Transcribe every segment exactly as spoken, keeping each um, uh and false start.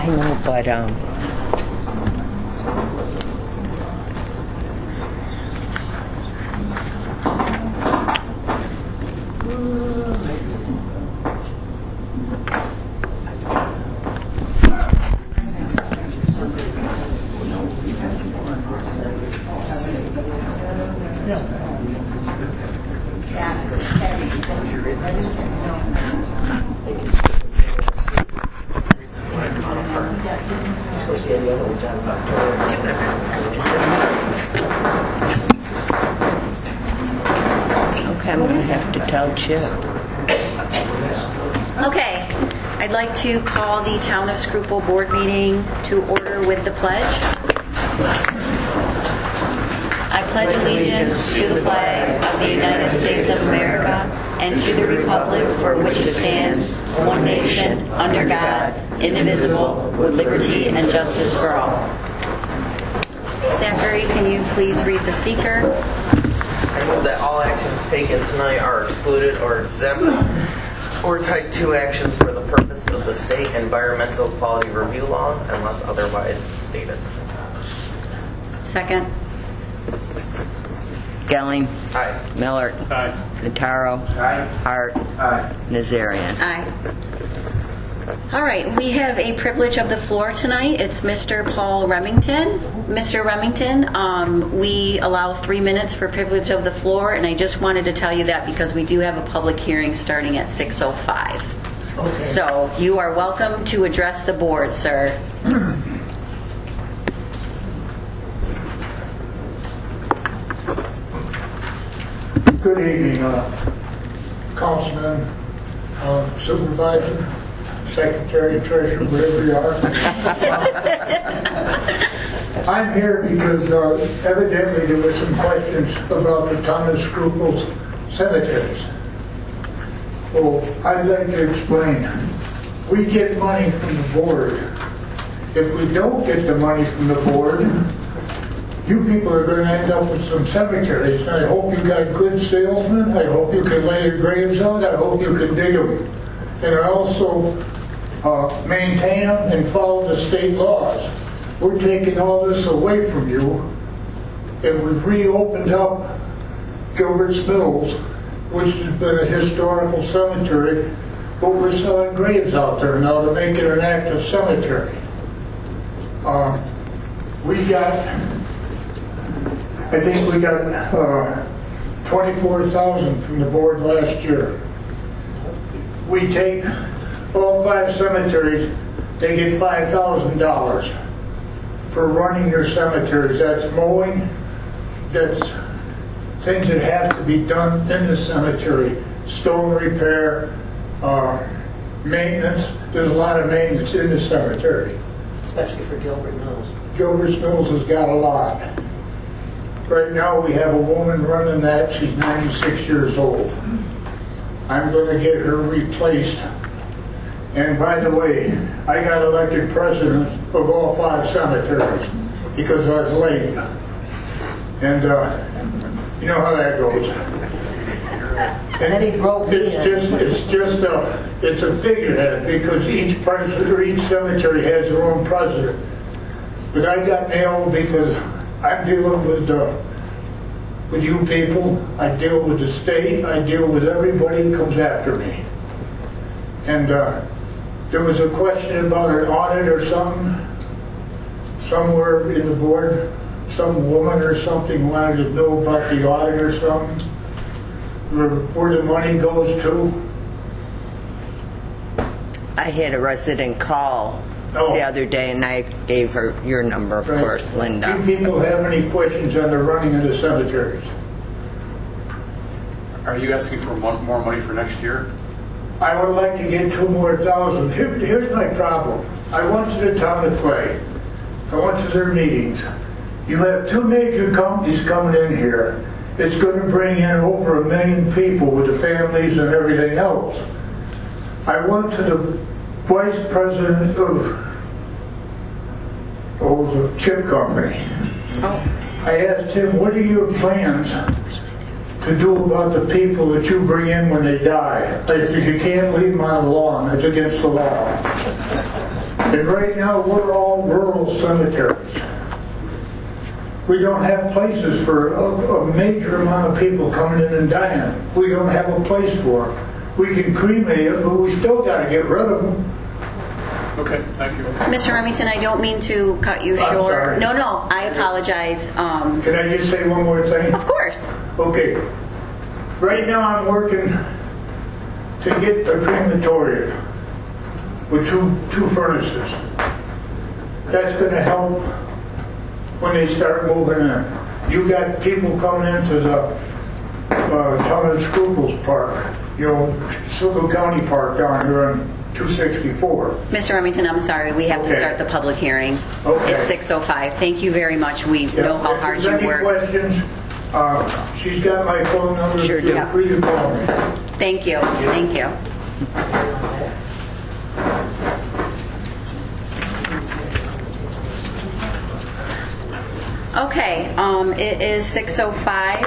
know, but um. Okay, I'm gonna have to tell Chip. Okay, I'd like to call the Town of Schuylkill Board meeting to order with the pledge. I pledge allegiance to the flag of the United States of America and to the republic for which it stands, one nation, under God, indivisible, with liberty and justice for all. Zachary, can you please read the seeker? I move that all actions taken tonight are excluded or exempt or type two actions for the purpose of the state environmental quality review law unless otherwise stated. Second. Gelling. Aye. Miller. Aye. Notaro. Aye. Hart. Aye. Nazarian. Aye. All right, we have a privilege of the floor tonight. It's Mister Paul Remington. Mister Remington, um, we allow three minutes for privilege of the floor, and I just wanted to tell you that because we do have a public hearing starting at six oh five. Okay. So you are welcome to address the board, sir. Good evening, uh, Councilman, uh, Supervisor, Secretary, Treasurer, wherever you are. I'm here because uh, evidently there were some questions about the Town of Schuylkill's cemeteries. Well, I'd like to explain. We get money from the board. If we don't get the money from the board, you people are going to end up with some cemeteries. I hope you got good salesmen. I hope you can lay your graves out. I hope you can dig them. And I also uh, maintain them and follow the state laws. We're taking all this away from you, and we've reopened up Gilbert's Mills, which has been a historical cemetery, but we're selling graves out there now to make it an active cemetery. Uh, we got, I think we got uh, twenty-four thousand from the board last year. We take all five cemeteries, they get five thousand dollars for running your cemeteries. That's mowing, that's things that have to be done in the cemetery, stone repair, uh, maintenance. There's a lot of maintenance in the cemetery. Especially for Gilbert Mills. Gilbert's Mills has got a lot. Right now we have a woman running that. She's ninety-six years old. I'm going to get her replaced. And by the way, I got elected president of all five cemeteries because I was late. And uh, you know how that goes. And then he broke me It's in. just, it's just a, it's a figurehead because each president or each cemetery has their own president. But I got nailed because I'm dealing with uh, with you people. I deal with the state. I deal with everybody who comes after me. And uh, there was a question about an audit or something somewhere in the board. Some woman or something wanted to know about the audit or something. Where, where the money goes to. I had a resident call Oh. the other day, and I gave her your number, of Right. course, Linda. Do people have any questions on the running of the cemeteries? Are you asking for mo- more money for next year? I would like to get two more thousand. Here, here's my problem. I went to the town of Clay. I went to their meetings. You have two major companies coming in here. It's going to bring in over a million people with the families and everything else. I went to the vice president of oh, the chip company. I asked him, what are your plans to do about the people that you bring in when they die? I said, you can't leave them on the lawn. It's against the law. And right now, we're all rural cemeteries. We don't have places for a, a major amount of people coming in and dying. We don't have a place for them. We can cremate them, but we still got to get rid of them. Okay, thank you. Mister Remington, I don't mean to cut you I'm short. sorry. No, no, I apologize. Um, Can I just say one more thing? of course. Okay. Right now, I'm working to get a crematorium with two two furnaces. That's going to help when they start moving in. You got people coming into the uh, Town of Schuylkill Park, you know, Schuylkill County Park down here on two sixty-four. Mister Remington, I'm sorry. We have to Okay. start the public hearing. Okay. It's six oh five. Thank you very much. We know how hard If you there's any work. questions, uh, she's got my phone number. Sure do. Feel free to call me. Thank you. Thank you. Okay, um, it is six oh five.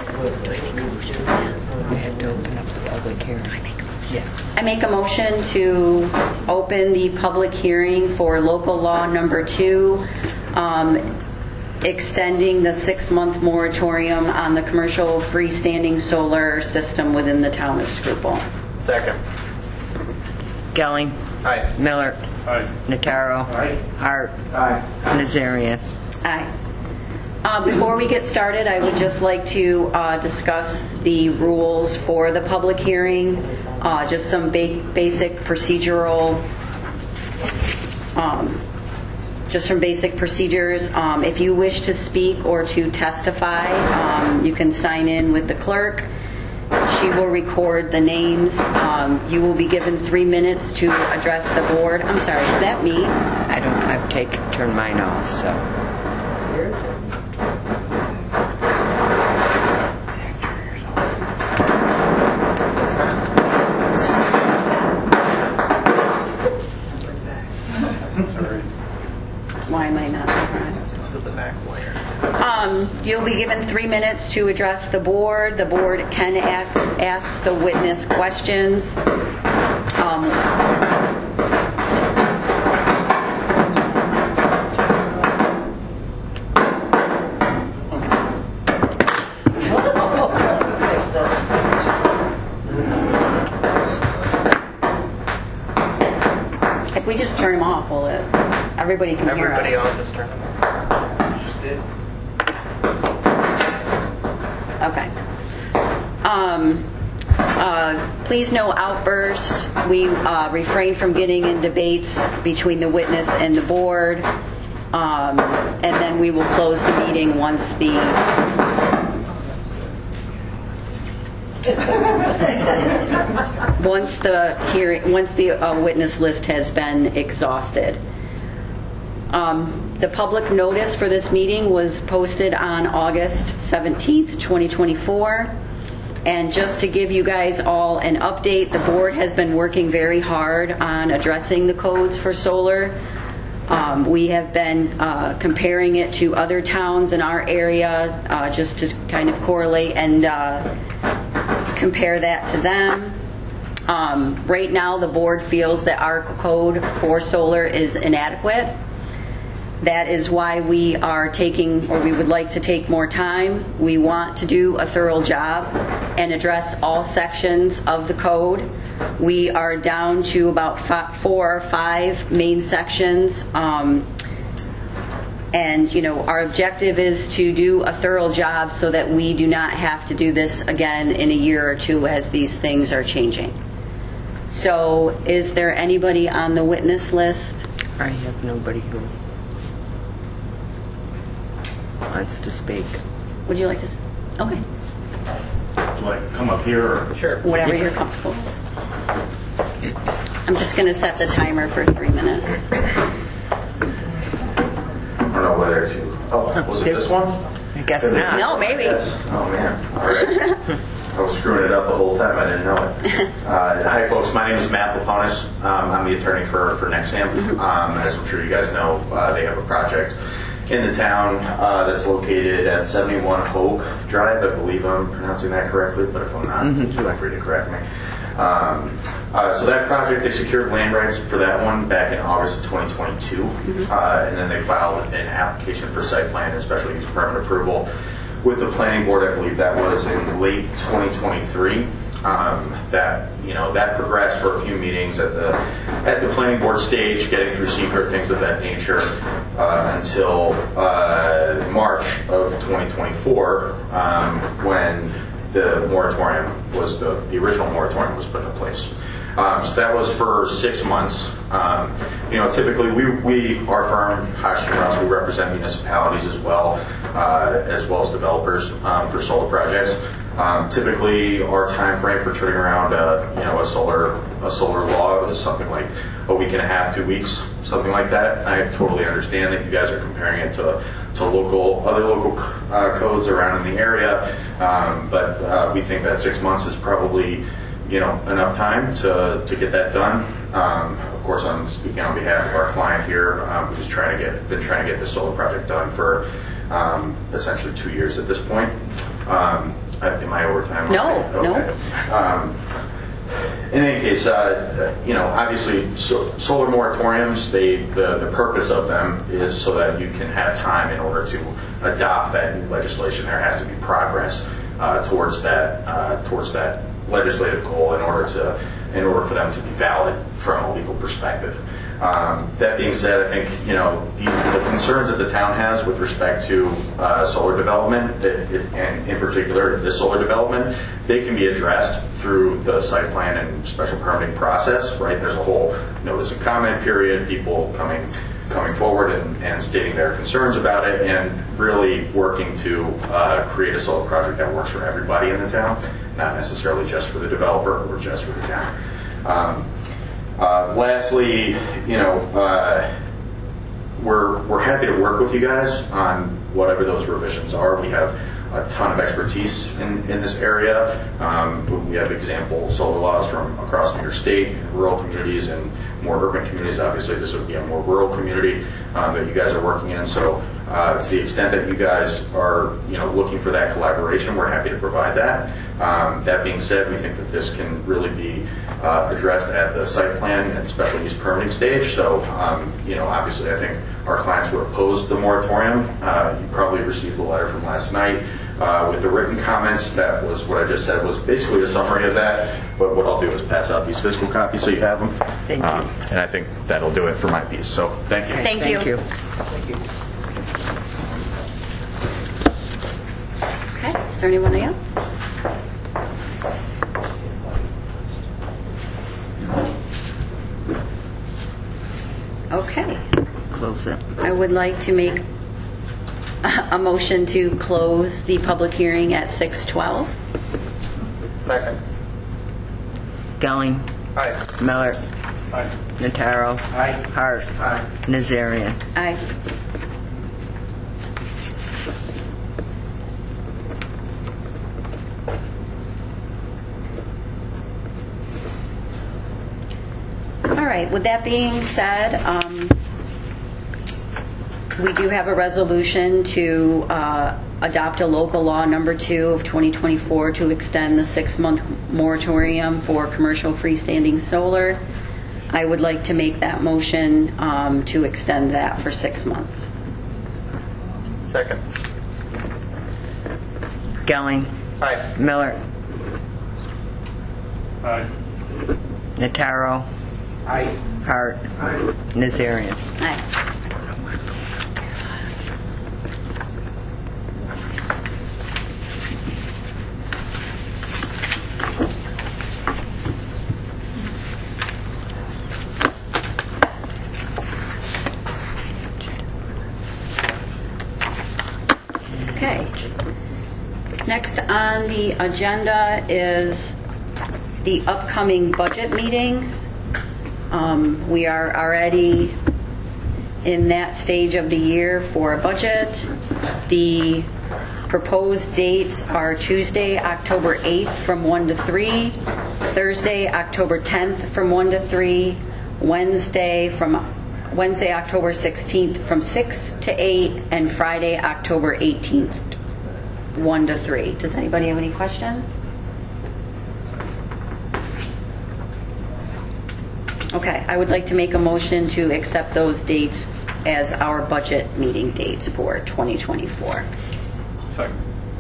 We have to open up the public hearing. Yes. I make a motion to open the public hearing for local law number two, um, extending the six-month moratorium on the commercial freestanding solar system within the town of Schuylkill. Second. Gelling. Aye. Miller. Aye. Notaro. Aye. Hart. Aye. Nazarian. Aye. Uh, Before we get started, I would just like to uh, discuss the rules for the public hearing, uh, just some ba- basic procedural, um, just some basic procedures. Um, If you wish to speak or to testify, um, you can sign in with the clerk. She will record the names. Um, You will be given three minutes to address the board. I'm sorry, is that me? I don't, I've taken, turned mine off, so. Why am I not? It's with the back wire. Um, You'll be given three minutes to address the board. The board can ask, ask the witness questions. Um, if we just turn them off, will it? Everybody can hear us. Everybody all just turn them on. Just did. Okay. Um, uh, please no outburst. We uh, refrain from getting in debates between the witness and the board. Um, and then we will close the meeting once the once the hearing once the uh, witness list has been exhausted. Um, the public notice for this meeting was posted on August seventeenth, twenty twenty-four. And just to give you guys all an update, the board has been working very hard on addressing the codes for solar. Um, we have been uh, comparing it to other towns in our area uh, just to kind of correlate and uh, compare that to them. Um, right now, the board feels that our code for solar is inadequate. That is why we are taking, or we would like to take more time. We want to do a thorough job and address all sections of the code. We are down to about five, four or five main sections. Um, and, you know, our objective is to do a thorough job so that we do not have to do this again in a year or two as these things are changing. So, is there anybody on the witness list? I have nobody who wants to speak. Would you like to? s- Okay. Do I come up here or? Sure. Whatever you're comfortable with. I'm just going to set the timer for three minutes. I don't know whether to. Oh, was it this one? I guess not. No, maybe. Yes. Oh, man. All right. I was screwing it up the whole time. I didn't know it. Uh, hi, folks. My name is Matt Laponis. Um, I'm the attorney for, for Nexam. Um, as I'm sure you guys know, uh, they have a project in the town uh, that's located at seventy-one Hogue Drive. I believe I'm pronouncing that correctly, but if I'm not, feel free to correct me. Um, Uh, so that project, they secured land rights for that one back in August of twenty twenty-two, uh, and then they filed an application for site plan and special use permit approval with the planning board. I believe that was in late twenty twenty-three. Um, that you know that progressed for a few meetings at the at the planning board stage, getting through secret things of that nature, uh, until uh, March of twenty twenty-four, um, when the moratorium was the the original moratorium was put in place. Um, so that was for six months. Um, you know, typically we, we our firm, Hodgson Rouse, we represent municipalities as well, uh, as well as developers um, for solar projects. Um, typically, our time frame for turning around, uh, you know, a solar a solar law is something like a week and a half, two weeks, something like that. I totally understand that you guys are comparing it to to local other local uh, codes around in the area, um, but uh, we think that six months is probably, you know, enough time to to get that done. Um, of course, I'm speaking on behalf of our client here, um, who's trying to get been trying to get this solar project done for um, essentially two years at this point. Um, Am I over time? No, okay. no. Um, in any case, uh, you know, obviously, so, solar moratoriums, they the, the purpose of them is so that you can have time in order to adopt that new legislation. There has to be progress uh, towards that uh, towards that legislative goal in order to in order for them to be valid from a legal perspective. Um, that being said, I think, you know, the, the concerns that the town has with respect to uh, solar development, it, it, and in particular the solar development, they can be addressed through the site plan and special permitting process, right? There's a whole notice and comment period, people coming coming forward and, and stating their concerns about it, and really working to uh, create a solar project that works for everybody in the town, not necessarily just for the developer or just for the town. Um, Uh, lastly, you know, uh, we're we're happy to work with you guys on whatever those revisions are. We have a ton of expertise in, in this area. Um, we have example solar laws from across New York State, rural communities, and more urban communities. Obviously, this would be a more rural community um, that you guys are working in. So, uh, to the extent that you guys are, you know, looking for that collaboration, we're happy to provide that. Um, that being said, we think that this can really be uh, addressed at the site plan and special use permitting stage. So, um, you know, obviously, I think our clients would oppose the moratorium. Uh, you probably received the letter from last night uh, with the written comments. That was what I just said was basically a summary of that. But what I'll do is pass out these physical copies so you have them. Thank you. Um, and I think that'll do it for my piece. So, thank you. Thank Thank you. you. Okay, is there anyone else? Okay. Close it. I would like to make a motion to close the public hearing at six twelve. Second. Gelling. Aye. Miller. Aye. Notaro. Aye. Hart. Aye. Nazarian. Aye. All right, with that being said, um, we do have a resolution to uh, adopt a local law number two of twenty twenty-four to extend the six-month moratorium for commercial freestanding solar. I would like to make that motion um, to extend that for six months. Second. Gelling. Aye. Miller. Aye. Notaro. Aye. Hart. Nazarian. Aye. Okay. Next on the agenda is the upcoming budget meetings. Um, we are already in that stage of the year for a budget. The proposed dates are Tuesday, October eighth from one to three, Thursday, October tenth from one to three, Wednesday from Wednesday, October sixteenth from six to eight, and Friday, October eighteenth, one to three. Does anybody have any questions? Okay, I would like to make a motion to accept those dates as our budget meeting dates for twenty twenty-four. Second.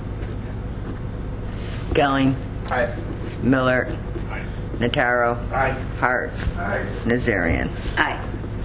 Gelling. Aye. Miller. Aye. Notaro. Aye. Hart. Aye. Nazarian. Aye.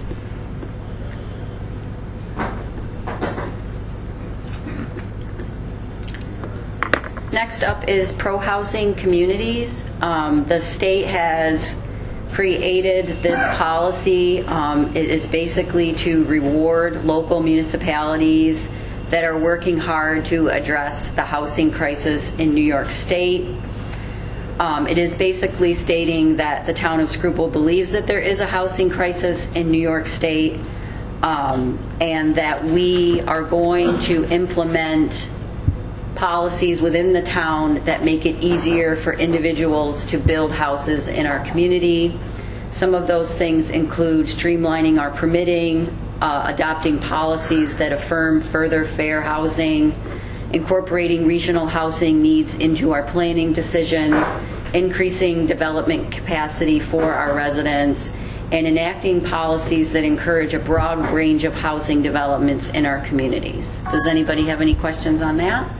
Next up is pro-housing communities. Um, the state has created this policy. Um, it is basically to reward local municipalities that are working hard to address the housing crisis in New York State. Um, it is basically stating that the town of Schuylkill believes that there is a housing crisis in New York State, um, and that we are going to implement policies within the town that make it easier for individuals to build houses in our community. Some of those things include streamlining our permitting, uh, adopting policies that affirm further fair housing, incorporating regional housing needs into our planning decisions, increasing development capacity for our residents, and enacting policies that encourage a broad range of housing developments in our communities. Does anybody have any questions on that?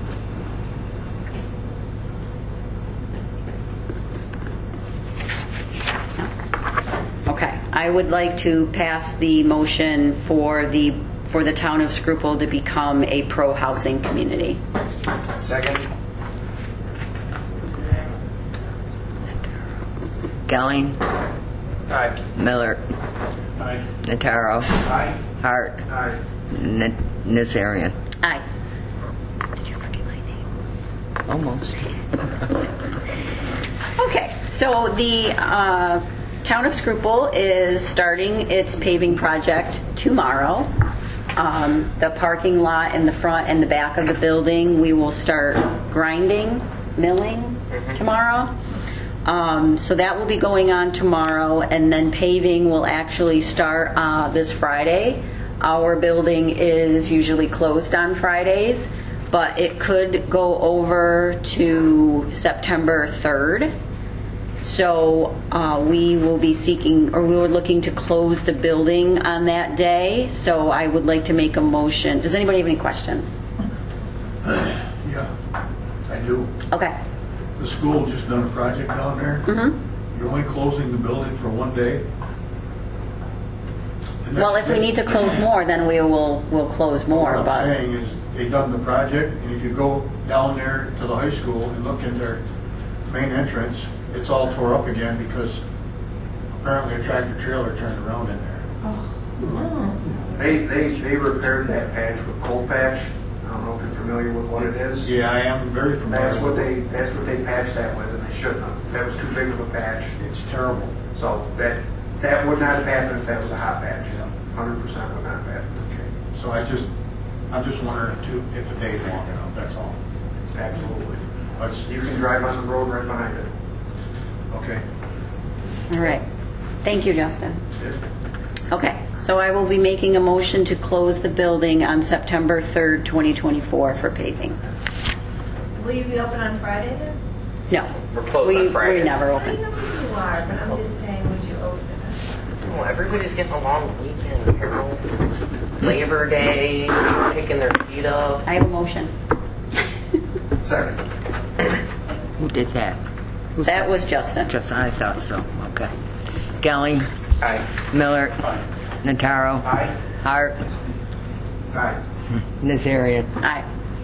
Okay, I would like to pass the motion for the for the town of Schuylkill to become a pro-housing community. Second. Gelling. Aye. Miller. Aye. Notaro. Aye. Hart. Aye. N- Nazarian. Aye. Did you forget my name? Almost. Okay, so the uh, town of Schuylkill is starting its paving project tomorrow. Um, the parking lot in the front and the back of the building, we will start grinding, milling tomorrow. Um, so that will be going on tomorrow, and then paving will actually start uh, this Friday. Our building is usually closed on Fridays, but it could go over to September third. So uh, we will be seeking, or we were looking to close the building on that day. So I would like to make a motion. Does anybody have any questions? Yeah, I do. Okay. The school just done a project down there. Mm-hmm. You're only closing the building for one day? The Well, next if we day- need to close more, then we will we'll close more. What I'm But saying is, they done the project, and if you go down there to the high school and look at their main entrance, it's all tore up again because apparently a tractor trailer turned around in there. They, they, they repaired that patch with cold patch. I don't know if you're familiar with what it is. Yeah, I am very familiar. That's what with they, it. that's what they patched that with, and they shouldn't have. That was too big of a patch. It's terrible. So that, that would not have happened if that was a hot patch. Hundred percent would not have happened. Okay. So I just, I'm just wondering too, if the day's long enough, that's all. Absolutely. Let's, You can drive on the road right behind it. okay. all right. Thank you, Justin. Okay. So I will be making a motion to close the building on September third, twenty twenty-four for paving. Will you be open on Friday then? No. We're closed we, on Fridays. We're never I open. know you are, but I'm just saying, would you open it? Oh, everybody's getting a long weekend, Harold. Labor Day, people picking their feet up. I have a motion. Second. Who did that? Who's That was Justin. Just, I thought so. Okay. Gelling. Aye. Miller. Notaro. Aye. Hart. Aye. Nazarian. Aye.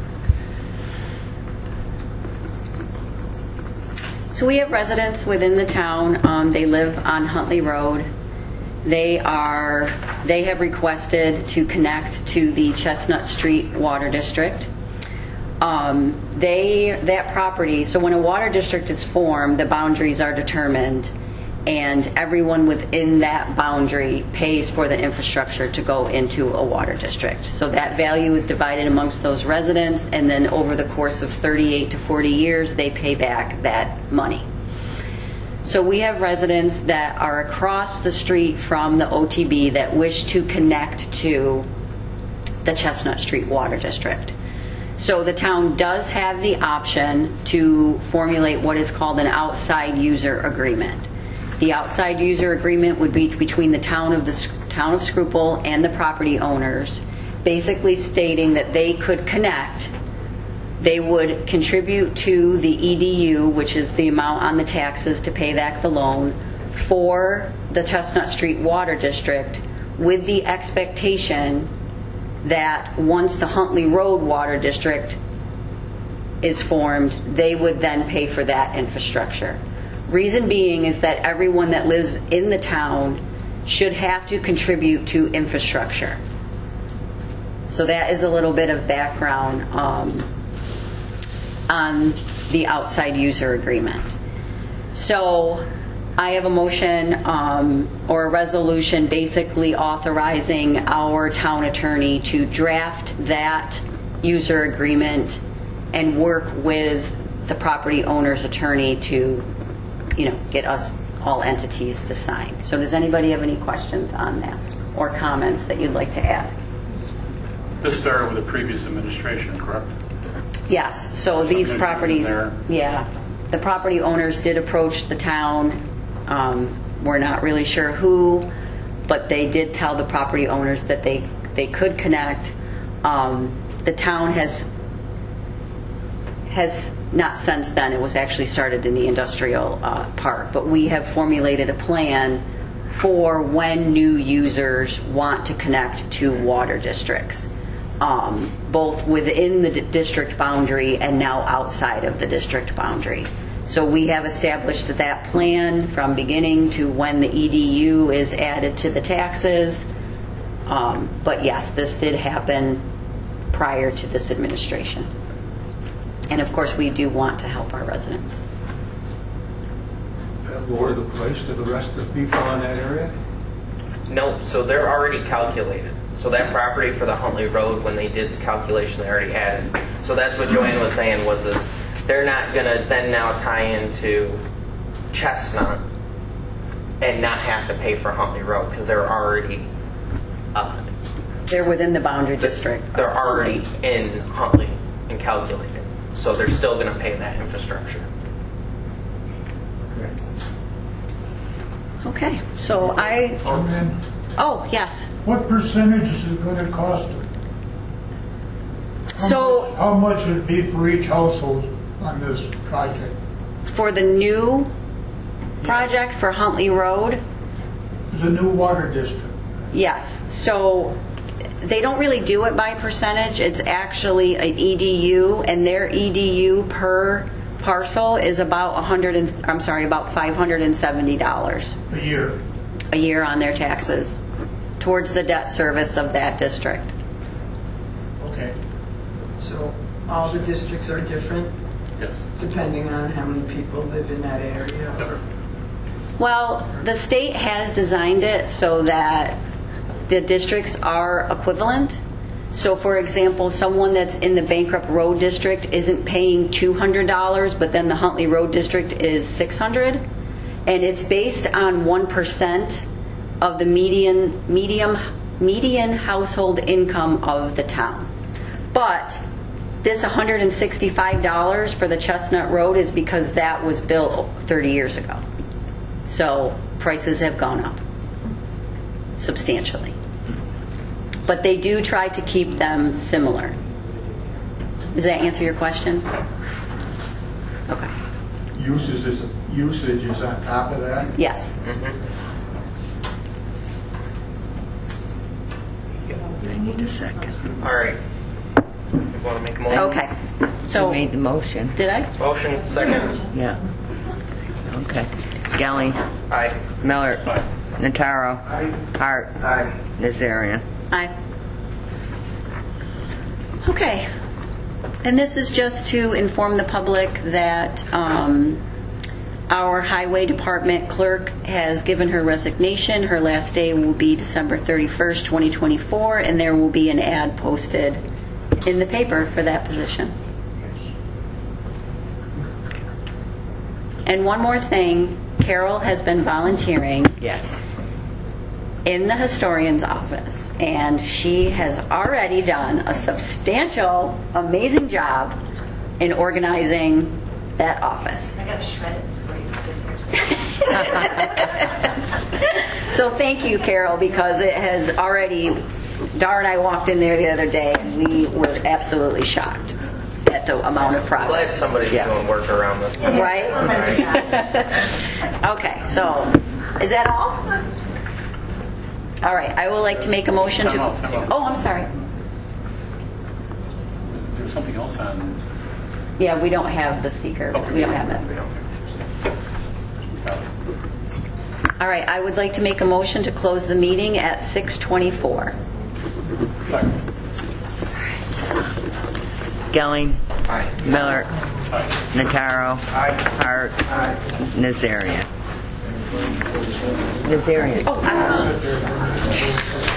So we have residents within the town. Um, they live on Huntley Road. They are. They have requested to connect to the Chestnut Street Water District. Um, they that property. So when a water district is formed, the boundaries are determined, and everyone within that boundary pays for the infrastructure to go into a water district. So that value is divided amongst those residents, and then over the course of thirty-eight to forty years, they pay back that money. So we have residents that are across the street from the O T B that wish to connect to the Chestnut Street Water District. So the town does have the option to formulate what is called an outside user agreement. The outside user agreement would be between the town of the town of Schuylkill and the property owners, basically stating that they could connect. They would contribute to the E D U, which is the amount on the taxes to pay back the loan, for the Chestnut Street Water District, with the expectation that once the Huntley Road Water District is formed, they would then pay for that infrastructure. Reason being is that everyone that lives in the town should have to contribute to infrastructure. So that is a little bit of background um, on the outside user agreement. So I have a motion um, or a resolution basically authorizing our town attorney to draft that user agreement and work with the property owner's attorney to, you know, get us all entities to sign. So does anybody have any questions on that or comments that you'd like to add? This started with the previous administration, correct? Yes. So these Something properties, there. yeah, the property owners did approach the town. Um, we're not really sure who, but they did tell the property owners that they they could connect. Um, the town has has not since then. It was actually started in the industrial uh, park, but we have formulated a plan for when new users want to connect to water districts, um, both within the d- district boundary and now outside of the district boundary. So we have established that plan from beginning to when the E D U is added to the taxes. Um, but yes, this did happen prior to this administration. And of course, we do want to help our residents. That lower the price to the rest of the people in that area? No, so they're already calculated. So that property for the Huntley Road, when they did the calculation, they already had it. So that's what Joanne was saying was this, they're not going to then now tie into Chestnut and not have to pay for Huntley Road because they're already uh, They're within the boundary district. they're already in Huntley and calculated. So they're still going to pay that infrastructure. Okay. Okay, so I, And then, oh, yes. what percentage is it going to cost them? How So- much- How much would it be for each household on this project? For the new project for Huntley Road, The new water district? yes. So they don't really do it by percentage. It's actually an E D U, and their E D U per parcel is about one hundred and, I'm sorry, about five hundred seventy dollars A year? a year on their taxes towards the debt service of that district. Okay. So all the districts are different Yes. depending on how many people live in that area? Well, the state has designed it so that the districts are equivalent. So, for example, someone that's in the Bankrupt Road District isn't paying two hundred dollars, but then the Huntley Road District is six hundred dollars. And it's based on one percent of the median, medium, median household income of the town. But this one hundred sixty-five dollars for the Chestnut Road is because that was built thirty years ago. So prices have gone up substantially. But they do try to keep them similar. Does that answer your question? Okay. Usage is, usage is on top of that? Yes. I need a second. All right. You want to make a motion? Okay. You So, made the motion. did I? Motion, second. Yeah. Okay. Gelling, Aye. Miller, Aye. Notaro, Hart, Aye. Nazarian. Aye. Okay. And this is just to inform the public that um, our highway department clerk has given her resignation. Her last day will be December thirty-first, twenty twenty-four, and there will be an ad posted in the paper for that position. And one more thing, Carol has been volunteering Yes. in the historian's office, and she has already done a substantial, amazing job in organizing that office. I got to shred it before you get there. So thank you, Carol, because it has already, Dar and I walked in there the other day, and we were absolutely shocked at the amount of Glad progress. somebody's Yeah. doing work around this. Right? Okay, so is that all? All right, I would like to make a motion to... Time out, time out. Oh, I'm sorry. There's something else on. Yeah, we don't have the seeker. We don't have that. All right, I would like to make a motion to close the meeting at six twenty-four. Gelling. Aye. Miller. Aye. Notaro. Hart. Nazarian. Nazarian. Oh, I-